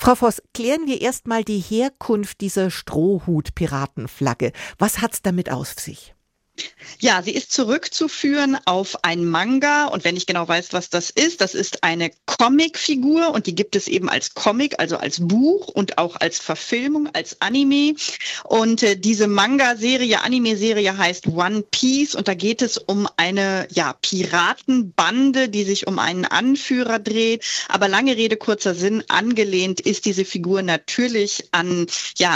Frau Voss, klären wir erstmal die Herkunft dieser Strohhut-Piratenflagge. Was hat's damit auf sich? Ja, sie ist zurückzuführen auf ein Manga und wenn ich genau weiß, was das ist eine Comicfigur und die gibt es eben als Comic, also als Buch und auch als Verfilmung, als Anime. Und diese Manga-Serie, Anime-Serie heißt One Piece und da geht es um eine Piratenbande, die sich um einen Anführer dreht. Aber lange Rede, kurzer Sinn, angelehnt ist diese Figur natürlich an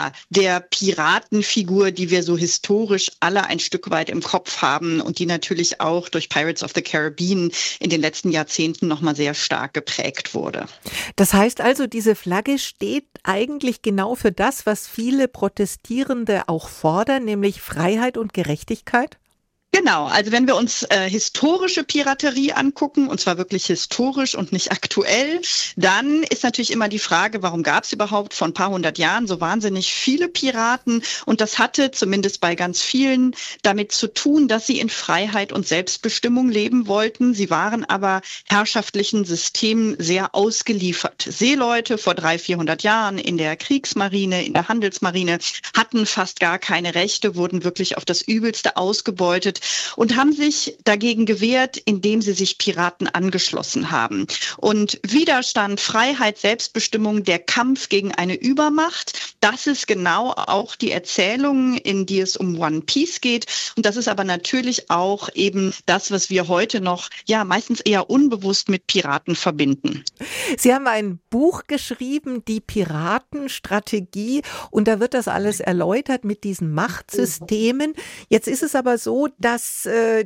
der Piratenfigur, die wir so historisch alle ein Stück weit im Kopf haben und die natürlich auch durch Pirates of the Caribbean in den letzten Jahrzehnten nochmal sehr stark geprägt wurde. Das heißt also, diese Flagge steht eigentlich genau für das, was viele Protestierende auch fordern, nämlich Freiheit und Gerechtigkeit? Genau, also wenn wir uns historische Piraterie angucken, und zwar wirklich historisch und nicht aktuell, dann ist natürlich immer die Frage, warum gab es überhaupt vor ein paar hundert Jahren so wahnsinnig viele Piraten? Und das hatte zumindest bei ganz vielen damit zu tun, dass sie in Freiheit und Selbstbestimmung leben wollten. Sie waren aber herrschaftlichen Systemen sehr ausgeliefert. Seeleute vor 300, 400 Jahren in der Kriegsmarine, in der Handelsmarine hatten fast gar keine Rechte, wurden wirklich auf das Übelste ausgebeutet und haben sich dagegen gewehrt, indem sie sich Piraten angeschlossen haben. Und Widerstand, Freiheit, Selbstbestimmung, der Kampf gegen eine Übermacht, das ist genau auch die Erzählung, in die es um One Piece geht. Und das ist aber natürlich auch eben das, was wir heute noch meistens eher unbewusst mit Piraten verbinden. Sie haben ein Buch geschrieben, die Piratenstrategie, und da wird das alles erläutert mit diesen Machtsystemen. Jetzt ist es aber so, dass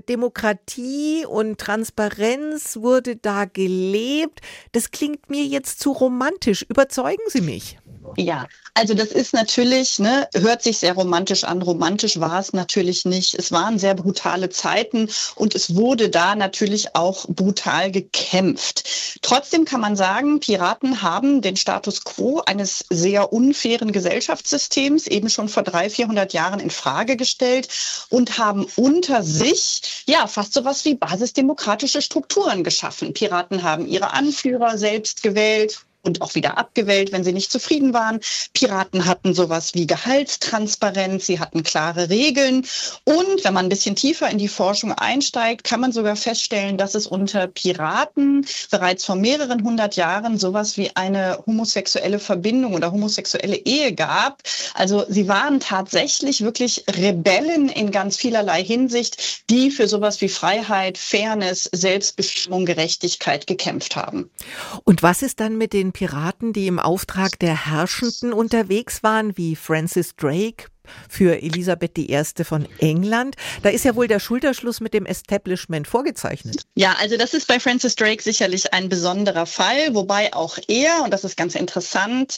Demokratie und Transparenz wurde da gelebt. Das klingt mir jetzt zu romantisch. Überzeugen Sie mich. Ja, also das ist natürlich, hört sich sehr romantisch an. Romantisch war es natürlich nicht. Es waren sehr brutale Zeiten und es wurde da natürlich auch brutal gekämpft. Trotzdem kann man sagen, Piraten haben den Status quo eines sehr unfairen Gesellschaftssystems eben schon vor 300, 400 Jahren in Frage gestellt und haben unter sich fast sowas wie basisdemokratische Strukturen geschaffen. Piraten haben ihre Anführer selbst gewählt und auch wieder abgewählt, wenn sie nicht zufrieden waren. Piraten hatten sowas wie Gehaltstransparenz, sie hatten klare Regeln. Und wenn man ein bisschen tiefer in die Forschung einsteigt, kann man sogar feststellen, dass es unter Piraten bereits vor mehreren hundert Jahren sowas wie eine homosexuelle Verbindung oder homosexuelle Ehe gab. Also sie waren tatsächlich wirklich Rebellen in ganz vielerlei Hinsicht, die für sowas wie Freiheit, Fairness, Selbstbestimmung, Gerechtigkeit gekämpft haben. Und was ist dann mit den Piraten, die im Auftrag der Herrschenden unterwegs waren, wie Francis Drake für Elisabeth I. von England? Da ist ja wohl der Schulterschluss mit dem Establishment vorgezeichnet. Ja, also das ist bei Francis Drake sicherlich ein besonderer Fall, wobei auch er, und das ist ganz interessant,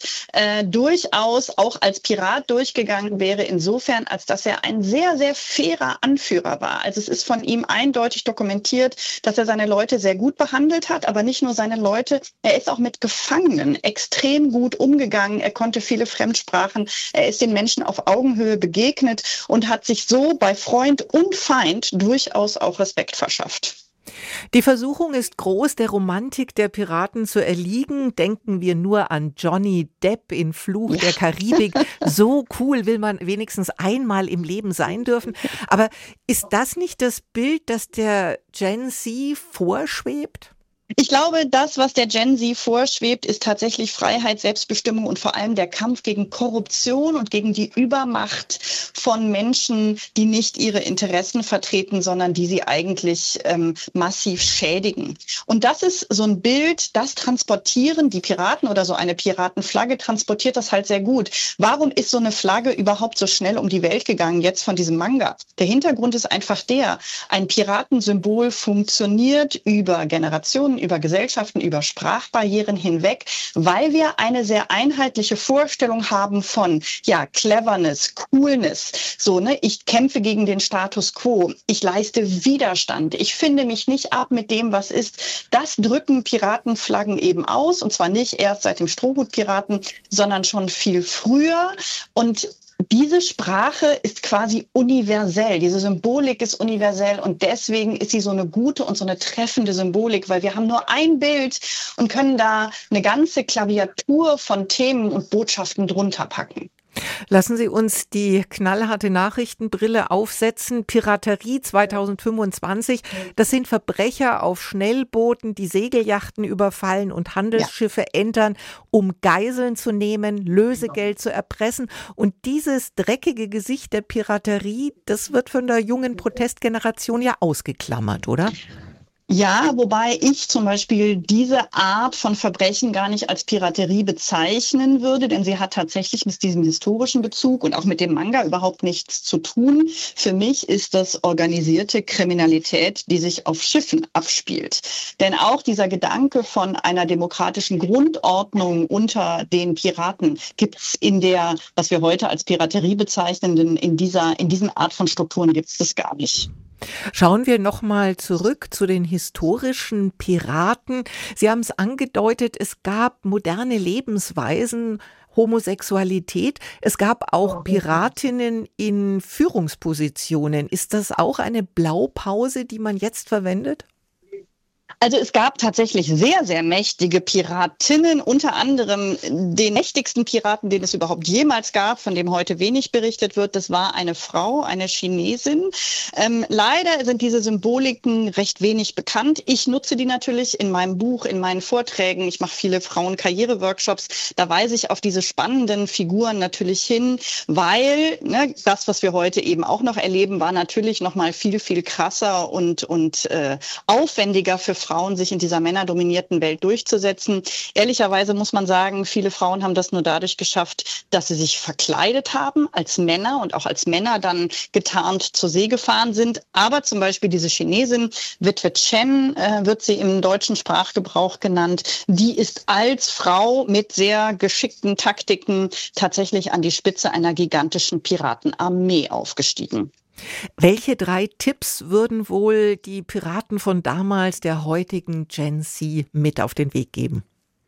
durchaus auch als Pirat durchgegangen wäre, insofern, als dass er ein sehr, sehr fairer Anführer war. Also es ist von ihm eindeutig dokumentiert, dass er seine Leute sehr gut behandelt hat, aber nicht nur seine Leute, er ist auch mit Gefangenen extrem gut umgegangen, er konnte viele Fremdsprachen, er ist den Menschen auf Augenhöhe begegnet und hat sich so bei Freund und Feind durchaus auch Respekt verschafft. Die Versuchung ist groß, der Romantik der Piraten zu erliegen. Denken wir nur an Johnny Depp in Fluch der Karibik. So cool will man wenigstens einmal im Leben sein dürfen. Aber ist das nicht das Bild, das der Gen Z vorschwebt? Ich glaube, das, was der Gen Z vorschwebt, ist tatsächlich Freiheit, Selbstbestimmung und vor allem der Kampf gegen Korruption und gegen die Übermacht von Menschen, die nicht ihre Interessen vertreten, sondern die sie eigentlich massiv schädigen. Und das ist so ein Bild, das transportieren die Piraten oder so eine Piratenflagge transportiert das halt sehr gut. Warum ist so eine Flagge überhaupt so schnell um die Welt gegangen jetzt von diesem Manga? Der Hintergrund ist einfach ein Piratensymbol funktioniert über Generationen, über Gesellschaften, über Sprachbarrieren hinweg, weil wir eine sehr einheitliche Vorstellung haben von Cleverness, Coolness. Ich kämpfe gegen den Status quo, ich leiste Widerstand, ich finde mich nicht ab mit dem, was ist. Das drücken Piratenflaggen eben aus, und zwar nicht erst seit dem Strohhutpiraten, sondern schon viel früher. Und Diese Sprache ist quasi universell. Diese Symbolik ist universell und deswegen ist sie so eine gute und so eine treffende Symbolik, weil wir haben nur ein Bild und können da eine ganze Klaviatur von Themen und Botschaften drunter packen. Lassen Sie uns die knallharte Nachrichtenbrille aufsetzen. Piraterie 2025, das sind Verbrecher auf Schnellbooten, die Segelyachten überfallen und Handelsschiffe entern, um Geiseln zu nehmen, Lösegeld zu erpressen. Und dieses dreckige Gesicht der Piraterie, das wird von der jungen Protestgeneration ja ausgeklammert, oder? Ja, wobei ich zum Beispiel diese Art von Verbrechen gar nicht als Piraterie bezeichnen würde, denn sie hat tatsächlich mit diesem historischen Bezug und auch mit dem Manga überhaupt nichts zu tun. Für mich ist das organisierte Kriminalität, die sich auf Schiffen abspielt. Denn auch dieser Gedanke von einer demokratischen Grundordnung unter den Piraten gibt's in der, was wir heute als Piraterie bezeichnen, in diesen Art von Strukturen gibt's das gar nicht. Schauen wir nochmal zurück zu den historischen Piraten. Sie haben es angedeutet, es gab moderne Lebensweisen, Homosexualität. Es gab auch Piratinnen in Führungspositionen. Ist das auch eine Blaupause, die man jetzt verwendet? Also es gab tatsächlich sehr, sehr mächtige Piratinnen, unter anderem den mächtigsten Piraten, den es überhaupt jemals gab, von dem heute wenig berichtet wird. Das war eine Frau, eine Chinesin. Leider sind diese Symboliken recht wenig bekannt. Ich nutze die natürlich in meinem Buch, in meinen Vorträgen. Ich mache viele Frauen-Karriere-Workshops. Da weise ich auf diese spannenden Figuren natürlich hin, weil das, was wir heute eben auch noch erleben, war natürlich noch mal viel, viel krasser und aufwendiger für Frauen, sich in dieser männerdominierten Welt durchzusetzen. Ehrlicherweise muss man sagen, viele Frauen haben das nur dadurch geschafft, dass sie sich verkleidet haben als Männer und auch als Männer dann getarnt zur See gefahren sind. Aber zum Beispiel diese Chinesin, Witwe Chen, wird sie im deutschen Sprachgebrauch genannt, die ist als Frau mit sehr geschickten Taktiken tatsächlich an die Spitze einer gigantischen Piratenarmee aufgestiegen. Welche 3 Tipps würden wohl die Piraten von damals der heutigen Gen Z mit auf den Weg geben?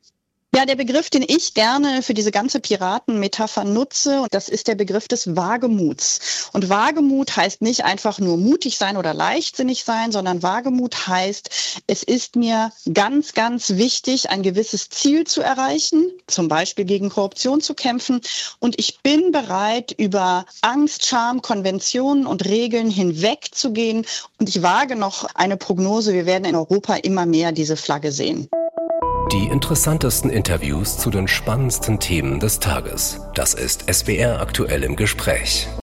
Ja, der Begriff, den ich gerne für diese ganze Piratenmetapher nutze, das ist der Begriff des Wagemuts. Und Wagemut heißt nicht einfach nur mutig sein oder leichtsinnig sein, sondern Wagemut heißt, es ist mir ganz, ganz wichtig, ein gewisses Ziel zu erreichen, zum Beispiel gegen Korruption zu kämpfen. Und ich bin bereit, über Angst, Scham, Konventionen und Regeln hinwegzugehen. Und ich wage noch eine Prognose, wir werden in Europa immer mehr diese Flagge sehen. Die interessantesten Interviews zu den spannendsten Themen des Tages. Das ist SWR aktuell im Gespräch.